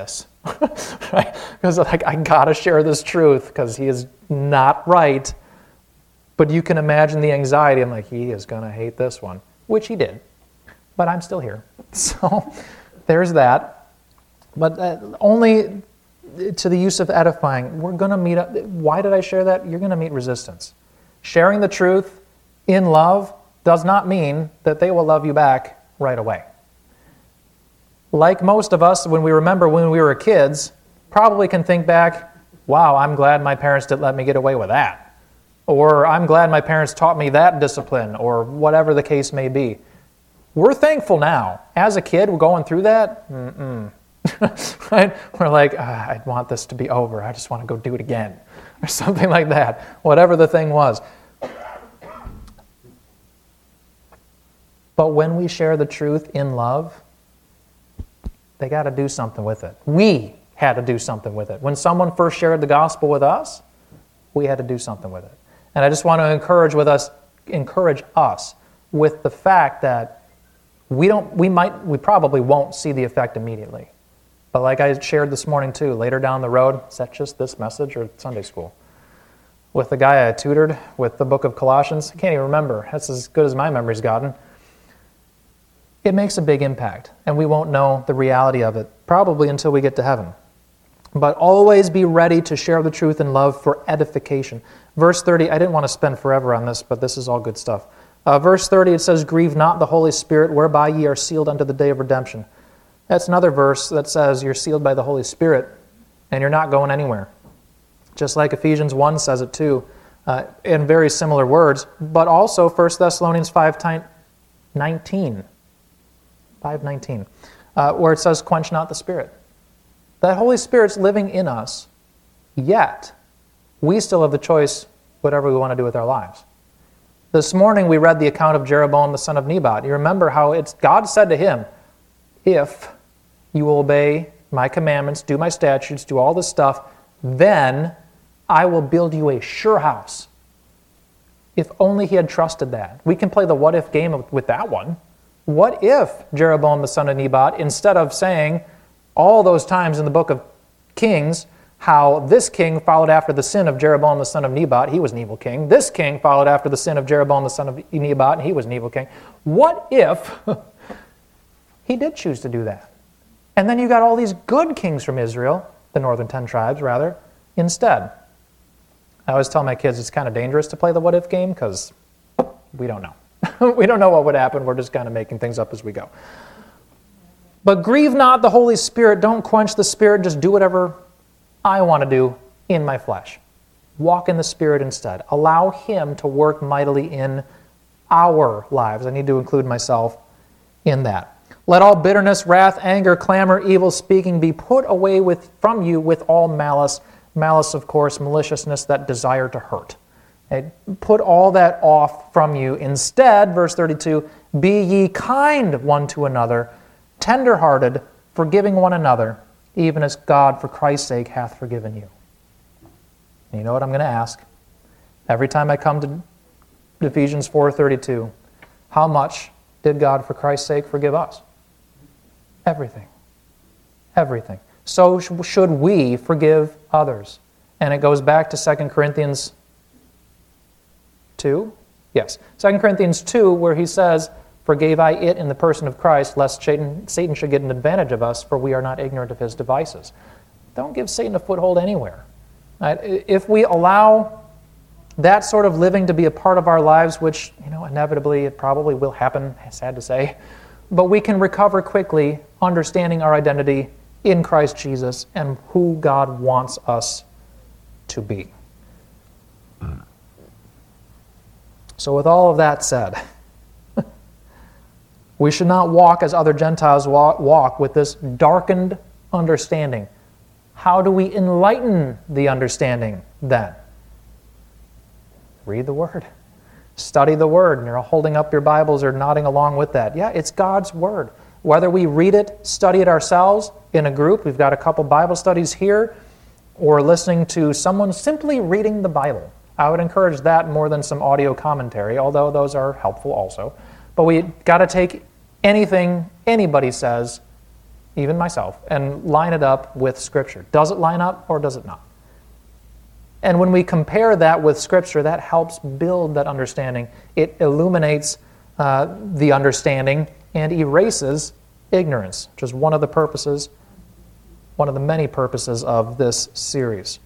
right? Because like, I got to share this truth because he is not right. But you can imagine the anxiety. I'm like, he is going to hate this one, which he did. But I'm still here. So there's that. But uh, only to the use of edifying. We're going to meet up. Why did I share that? You're going to meet resistance. Sharing the truth in love does not mean that they will love you back right away. Like most of us, when we remember when we were kids, probably can think back, wow, I'm glad my parents didn't let me get away with that. Or I'm glad my parents taught me that discipline, or whatever the case may be. We're thankful now. As a kid, we're going through that. Mm-mm. Right? We're like, ah, I want this to be over. I just want to go do it again. Or something like that. Whatever the thing was. But when we share the truth in love, they got to do something with it. We had to do something with it. When someone first shared the gospel with us, we had to do something with it. And I just want to encourage with us, encourage us with the fact that we don't, we might, we probably won't see the effect immediately. But like I shared this morning too, later down the road, is that just this message or Sunday school? With the guy I tutored with the book of Colossians, I can't even remember. That's as good as my memory's gotten. It makes a big impact, and we won't know the reality of it probably until we get to heaven. But always be ready to share the truth in love for edification. Verse thirty, I didn't want to spend forever on this, but this is all good stuff. Uh, verse thirty, it says, grieve not the Holy Spirit, whereby ye are sealed unto the day of redemption. That's another verse that says you're sealed by the Holy Spirit, and you're not going anywhere. Just like Ephesians one says it too, uh, in very similar words, but also First Thessalonians five nineteen, five nineteen, uh, where it says, quench not the Spirit. That Holy Spirit's living in us, yet we still have the choice whatever we want to do with our lives. This morning we read the account of Jeroboam the son of Nebat. You remember how it's God said to him, if you will obey my commandments, do my statutes, do all this stuff, then I will build you a sure house. If only he had trusted that. We can play the what if game with that one. What if Jeroboam the son of Nebat, instead of saying all those times in the book of Kings, how this king followed after the sin of Jeroboam the son of Nebat, he was an evil king. This king followed after the sin of Jeroboam the son of Nebat, and he was an evil king. What if he did choose to do that? And then you got all these good kings from Israel, the northern ten tribes rather, instead. I always tell my kids it's kind of dangerous to play the what if game because we don't know. We don't know what would happen. We're just kind of making things up as we go. But grieve not the Holy Spirit. Don't quench the Spirit. Just do whatever I want to do in my flesh. Walk in the Spirit instead. Allow Him to work mightily in our lives. I need to include myself in that. Let all bitterness, wrath, anger, clamor, evil speaking be put away with from you with all malice. Malice, of course, maliciousness, that desire to hurt. Okay? Put all that off from you. Instead, verse thirty-two, be ye kind one to another, tender-hearted, forgiving one another, even as God for Christ's sake hath forgiven you. And you know what I'm going to ask? Every time I come to Ephesians four thirty-two, how much did God for Christ's sake forgive us? Everything. Everything. So should we forgive others. And it goes back to Second Corinthians two? Yes. Second Corinthians two, where he says, forgave I it in the person of Christ, lest Satan, Satan should get an advantage of us, for we are not ignorant of his devices. Don't give Satan a foothold anywhere. Right? If we allow that sort of living to be a part of our lives, which, you know, inevitably it probably will happen, sad to say, but we can recover quickly, understanding our identity in Christ Jesus and who God wants us to be. So with all of that said, we should not walk as other Gentiles walk with this darkened understanding. How do we enlighten the understanding then? Read the Word. Study the Word. And you're holding up your Bibles or nodding along with that. Yeah, it's God's Word. Whether we read it, study it ourselves in a group, we've got a couple Bible studies here, or listening to someone simply reading the Bible. I would encourage that more than some audio commentary, although those are helpful also. But we got to take anything anybody says even myself, and line it up with Scripture. Does it line up or does it not? And when we compare that with Scripture, that helps build that understanding. It illuminates uh, the understanding and erases ignorance, which is one of the purposes, one of the many purposes of this series.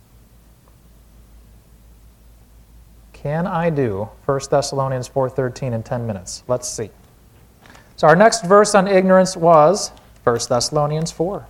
Can I do First Thessalonians four thirteen in ten minutes? Let's see. So our next verse on ignorance was First Thessalonians four.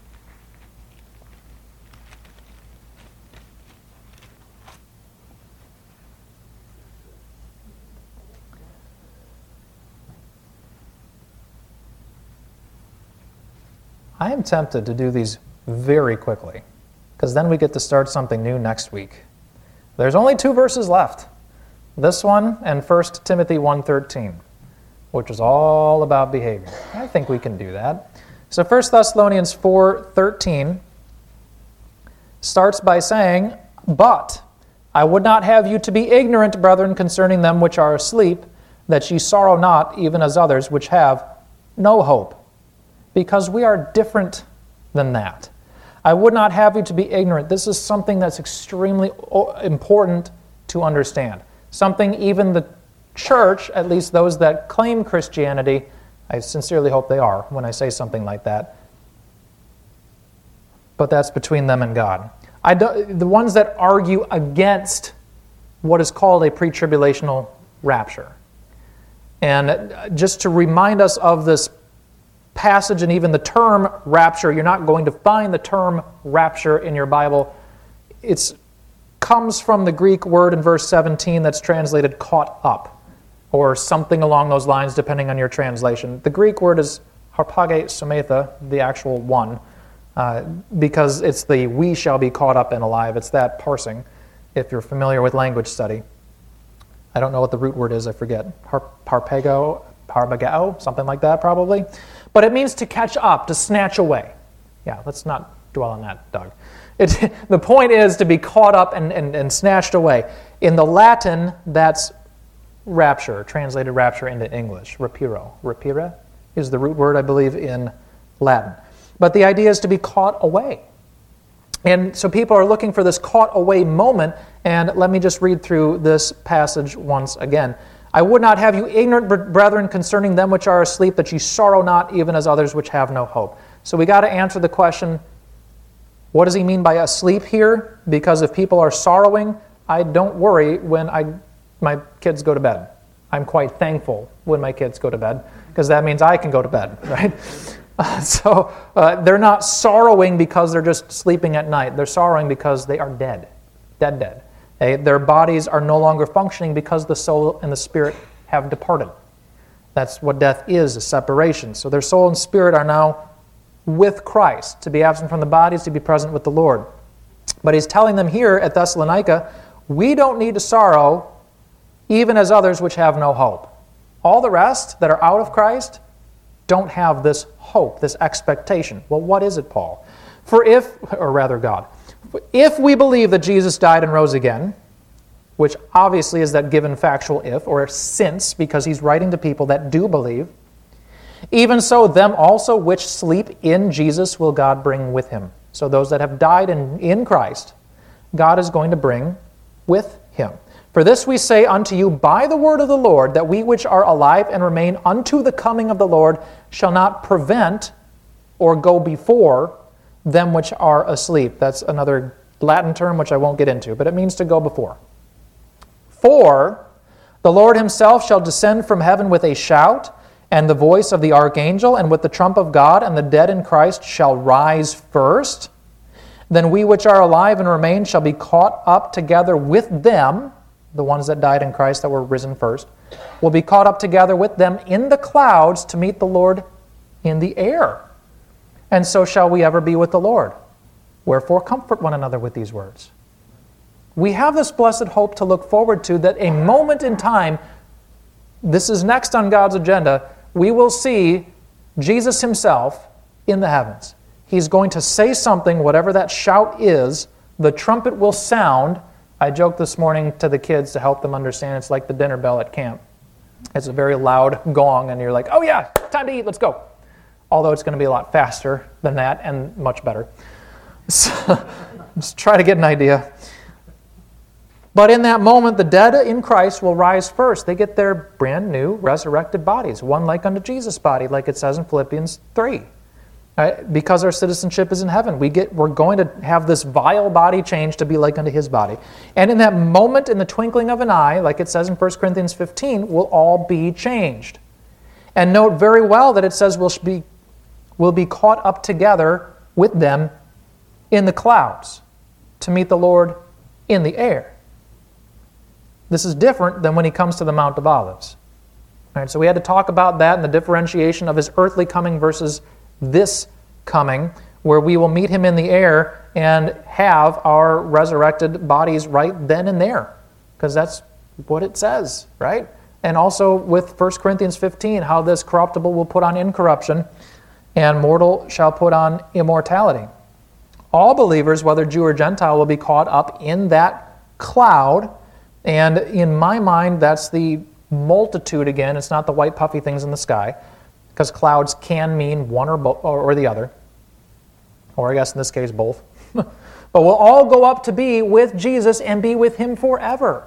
I am tempted to do these very quickly, because then we get to start something new next week. There's only two verses left. This one and First Timothy one thirteen, which is all about behavior. I think we can do that. So First Thessalonians four thirteen starts by saying, "But I would not have you to be ignorant, brethren, concerning them which are asleep, that ye sorrow not, even as others which have no hope." Because we are different than that. I would not have you to be ignorant. This is something that's extremely important to understand. Something even the church, at least those that claim Christianity, I sincerely hope they are when I say something like that, but that's between them and God. I do, the ones that argue against what is called a pre-tribulational rapture. And just to remind us of this passage and even the term rapture, you're not going to find the term rapture in your Bible. It comes from the Greek word in verse seventeen that's translated caught up, or something along those lines, depending on your translation. The Greek word is harpage sometha, the actual one, uh, because it's the we shall be caught up and alive. It's that parsing, if you're familiar with language study. I don't know what the root word is, I forget. Harp- harpago, harpagao, something like that probably. But it means to catch up, to snatch away. Yeah, let's not dwell on that, Doug. It, the point is to be caught up and, and, and snatched away. In the Latin, that's rapture, translated rapture into English. Rapiro. Rapire is the root word, I believe, in Latin. But the idea is to be caught away. And so people are looking for this caught away moment, and let me just read through this passage once again. "I would not have you ignorant, brethren, concerning them which are asleep, that ye sorrow not, even as others which have no hope." So we got to answer the question, what does he mean by asleep here? Because if people are sorrowing, I don't worry when I my kids go to bed. I'm quite thankful when my kids go to bed, because that means I can go to bed, right? Uh, so uh, they're not sorrowing because they're just sleeping at night. They're sorrowing because they are dead, dead, dead. They, their bodies are no longer functioning because the soul and the spirit have departed. That's what death is, a separation. So their soul and spirit are now with Christ. To be absent from the body is to be present with the Lord. But he's telling them here at Thessalonica, we don't need to sorrow even as others which have no hope. All the rest that are out of Christ don't have this hope, this expectation. Well, what is it, Paul? For if, or rather God, if we believe that Jesus died and rose again, which obviously is that given factual if, or since, because he's writing to people that do believe, even so them also which sleep in Jesus will God bring with him. So those that have died in, in Christ, God is going to bring with him. For this we say unto you by the word of the Lord, that we which are alive and remain unto the coming of the Lord shall not prevent or go before them which are asleep. That's another Latin term which I won't get into, but it means to go before. For the Lord himself shall descend from heaven with a shout, and the voice of the archangel, and with the trump of God, and the dead in Christ shall rise first. Then we which are alive and remain shall be caught up together with them, the ones that died in Christ that were risen first, will be caught up together with them in the clouds to meet the Lord in the air. And so shall we ever be with the Lord. Wherefore comfort one another with these words. We have this blessed hope to look forward to, that a moment in time, this is next on God's agenda, we will see Jesus himself in the heavens. He's going to say something, whatever that shout is, the trumpet will sound. I joked this morning to the kids to help them understand, it's like the dinner bell at camp. It's a very loud gong, and you're like, oh yeah, time to eat, let's go. although it's going to be a lot faster than that and much better. So, just try to get an idea. But in that moment, the dead in Christ will rise first. They get their brand new resurrected bodies, one like unto Jesus' body, like it says in Philippians three. Right? Because our citizenship is in heaven, we get, we're going to have this vile body changed to be like unto His body. And in that moment, in the twinkling of an eye, like it says in First Corinthians fifteen, we'll all be changed. And note very well that it says we'll be, we'll be caught up together with them in the clouds to meet the Lord in the air. This is different than when He comes to the Mount of Olives. All right, so we had to talk about that and the differentiation of His earthly coming versus this coming, where we will meet Him in the air and have our resurrected bodies right then and there, because that's what it says, right? And also with First Corinthians fifteen, how this corruptible will put on incorruption and mortal shall put on immortality. All believers, whether Jew or Gentile, will be caught up in that cloud. And in my mind, that's the multitude again. It's not the white puffy things in the sky, because clouds can mean one or, bo- or the other, or I guess in this case both. But we'll all go up to be with Jesus and be with Him forever,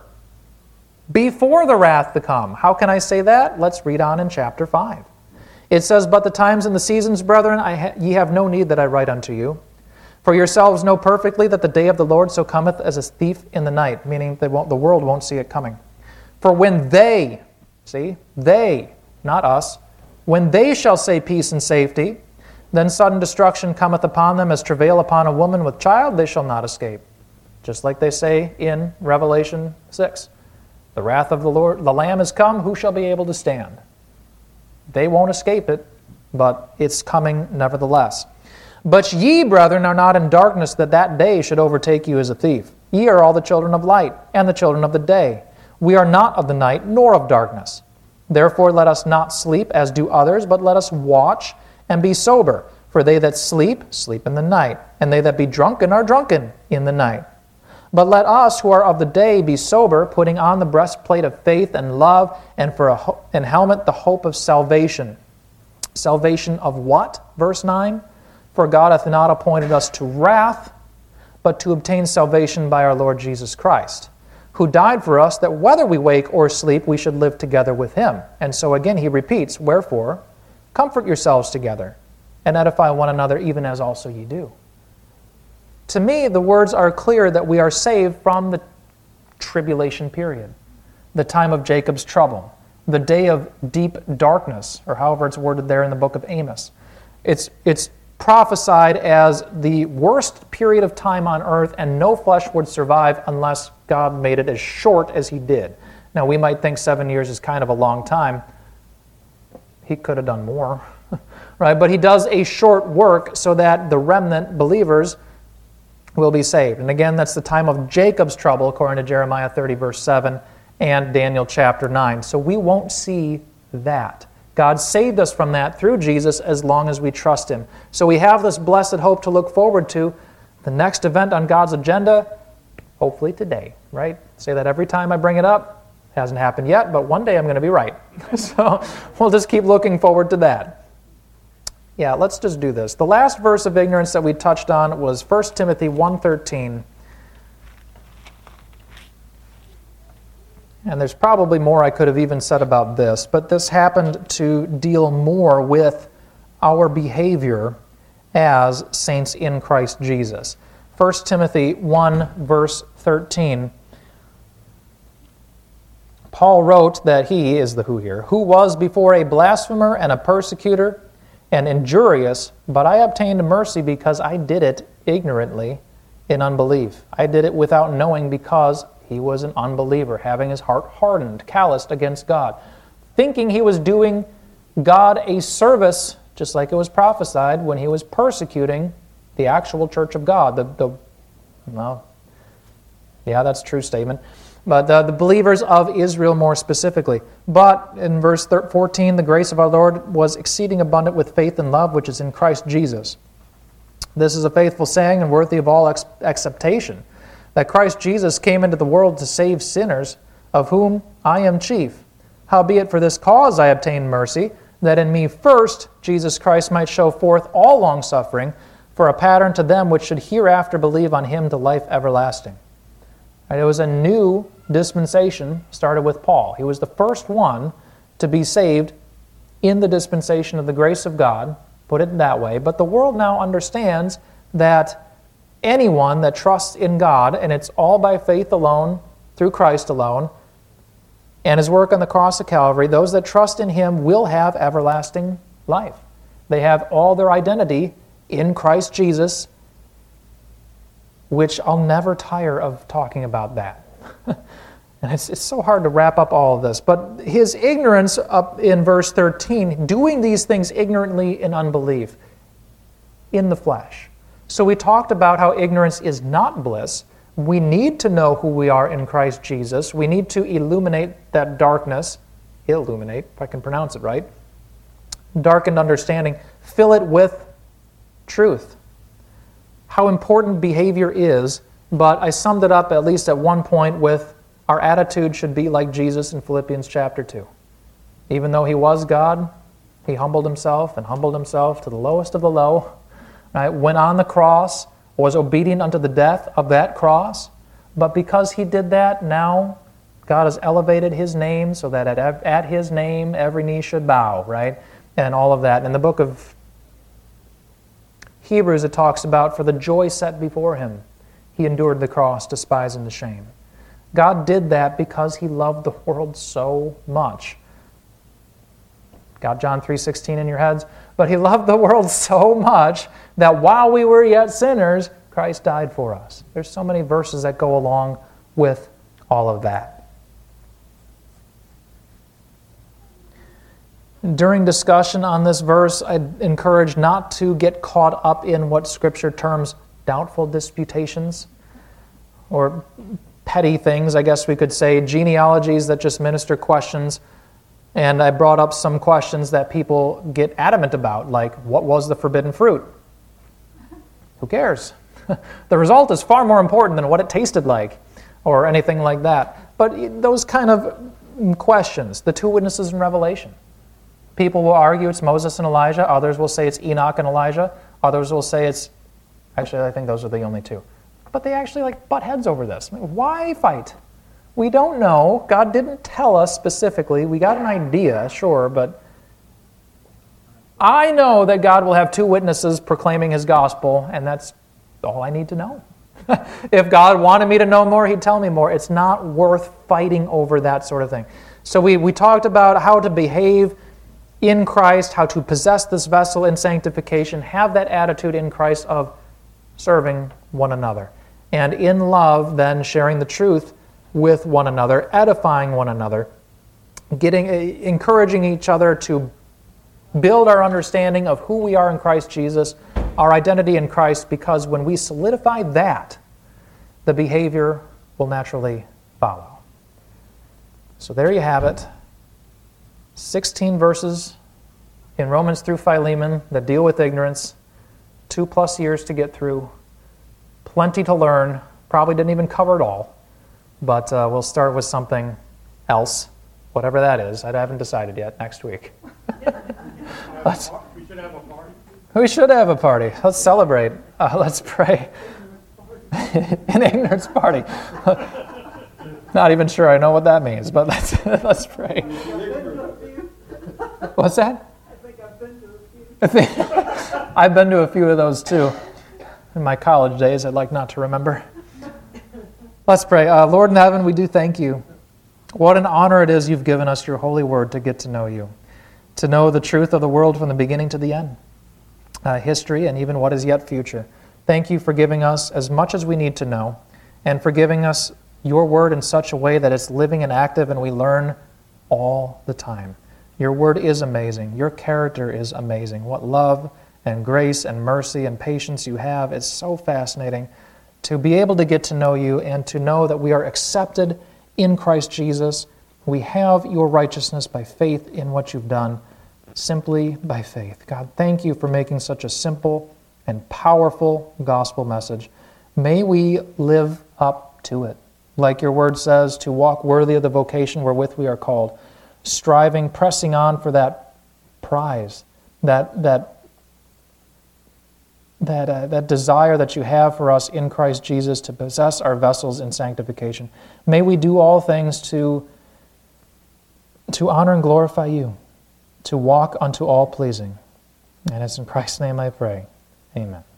before the wrath to come. How can I say that? Let's read on in chapter five. It says, "But the times and the seasons, brethren, I ha- ye have no need that I write unto you. For yourselves know perfectly that the day of the Lord so cometh as a thief in the night," meaning they won't, the world won't see it coming. "For when they," see, they, not us, "when they shall say peace and safety, then sudden destruction cometh upon them as travail upon a woman with child, they shall not escape." Just like they say in Revelation six. "The wrath of the Lord, the Lamb is come, who shall be able to stand?" They won't escape it, but it's coming nevertheless. "But ye, brethren, are not in darkness, that that day should overtake you as a thief. Ye are all the children of light, and the children of the day. We are not of the night, nor of darkness. Therefore let us not sleep as do others, but let us watch and be sober. For they that sleep, sleep in the night, and they that be drunken are drunken in the night. But let us who are of the day be sober, putting on the breastplate of faith and love, and for a ho- and helmet the hope of salvation." Salvation of what? Verse nine. "For God hath not appointed us to wrath, but to obtain salvation by our Lord Jesus Christ, who died for us, that whether we wake or sleep, we should live together with Him." And so again he repeats, "Wherefore, comfort yourselves together, and edify one another, even as also ye do." To me, the words are clear that we are saved from the tribulation period, the time of Jacob's trouble, the day of deep darkness, or however it's worded there in the book of Amos. It's, it's prophesied as the worst period of time on earth, and no flesh would survive unless God made it as short as He did. Now, we might think seven years is kind of a long time. He could have done more, right? But He does a short work so that the remnant believers will be saved. And again, that's the time of Jacob's trouble, according to Jeremiah thirty, verse seven, and Daniel chapter nine. So we won't see that. God saved us from that through Jesus as long as we trust Him. So we have this blessed hope to look forward to. The next event on God's agenda, hopefully today, right? Say that every time I bring it up. It hasn't happened yet, but one day I'm going to be right. So we'll just keep looking forward to that. Yeah, let's just do this. The last verse of ignorance that we touched on was First Timothy one thirteen. And there's probably more I could have even said about this, but this happened to deal more with our behavior as saints in Christ Jesus. First Timothy one, verse thirteen. Paul wrote that he, is the who here, who was before a blasphemer and a persecutor and injurious, but I obtained mercy because I did it ignorantly in unbelief. I did it without knowing because he was an unbeliever, having his heart hardened, calloused against God, thinking he was doing God a service, just like it was prophesied when he was persecuting the actual church of God. The, the well, yeah, that's a true statement. But the, the believers of Israel more specifically. But in verse fourteen, the grace of our Lord was exceeding abundant with faith and love, which is in Christ Jesus. This is a faithful saying and worthy of all ex- acceptation, that Christ Jesus came into the world to save sinners, of whom I am chief. Howbeit for this cause I obtained mercy, that in me first Jesus Christ might show forth all longsuffering, for a pattern to them which should hereafter believe on him to life everlasting. Right, it was a new dispensation started with Paul. He was the first one to be saved in the dispensation of the grace of God, put it that way. But the world now understands that anyone that trusts in God, and it's all by faith alone, through Christ alone, and his work on the cross of Calvary, those that trust in him will have everlasting life. They have all their identity in Christ Jesus, which I'll never tire of talking about that. And it's, it's so hard to wrap up all of this. But his ignorance up in verse thirteen, doing these things ignorantly in unbelief, in the flesh. So we talked about how ignorance is not bliss. We need to know who we are in Christ Jesus. We need to illuminate that darkness, illuminate, if I can pronounce it right, darkened understanding, fill it with truth. How important behavior is, but I summed it up at least at one point with our attitude should be like Jesus in Philippians chapter two. Even though he was God, he humbled himself and humbled himself to the lowest of the low, right? Went on the cross, was obedient unto the death of that cross, but because he did that, now God has elevated his name so that at, at his name every knee should bow, right? And all of that. In the book of Hebrews, it talks about for the joy set before him, he endured the cross, despising the shame. God did that because he loved the world so much. Got John three sixteen in your heads? But he loved the world so much that while we were yet sinners, Christ died for us. There's so many verses that go along with all of that. During discussion on this verse, I'd encourage not to get caught up in what Scripture terms doubtful disputations, or petty things, I guess we could say, genealogies that just minister questions. And I brought up some questions that people get adamant about, like, what was the forbidden fruit? Who cares? The result is far more important than what it tasted like, or anything like that. But those kind of questions, the two witnesses in Revelation. People will argue it's Moses and Elijah. Others will say it's Enoch and Elijah. Others will say it's... Actually, I think those are the only two. But they actually like butt heads over this. I mean, why fight? We don't know. God didn't tell us specifically. We got an idea, sure, but I know that God will have two witnesses proclaiming his gospel, and that's all I need to know. If God wanted me to know more, he'd tell me more. It's not worth fighting over that sort of thing. So we, we talked about how to behave in Christ, how to possess this vessel in sanctification, have that attitude in Christ of serving one another. And in love, then sharing the truth with one another, edifying one another, getting, encouraging each other to build our understanding of who we are in Christ Jesus, our identity in Christ, because when we solidify that, the behavior will naturally follow. So there you have it. sixteen verses in Romans through Philemon that deal with ignorance, two plus years to get through, plenty to learn, probably didn't even cover it all, but uh, we'll start with something else, whatever that is. I haven't decided yet, next week. Let's, we should have a party. We should have a party. Let's celebrate. Uh, let's pray. An ignorance party. Not even sure I know what that means, but let's let's pray. What's that? I think I've been to a few. I've been to a few of those too. In my college days, I'd like not to remember. Let's pray. Uh, Lord in heaven, we do thank you. What an honor it is you've given us your holy word to get to know you, to know the truth of the world from the beginning to the end, uh, history and even what is yet future. Thank you for giving us as much as we need to know, and for giving us your word in such a way that it's living and active and we learn all the time. Your word is amazing. Your character is amazing. What love and grace and mercy and patience you have. It's so fascinating to be able to get to know you and to know that we are accepted in Christ Jesus. We have your righteousness by faith in what you've done, simply by faith. God, thank you for making such a simple and powerful gospel message. May we live up to it. Like your word says, to walk worthy of the vocation wherewith we are called, striving, pressing on for that prize, that that that uh, that desire that you have for us in Christ Jesus to possess our vessels in sanctification. May we do all things to to honor and glorify you, to walk unto all pleasing. And it's in Christ's name I pray. Amen.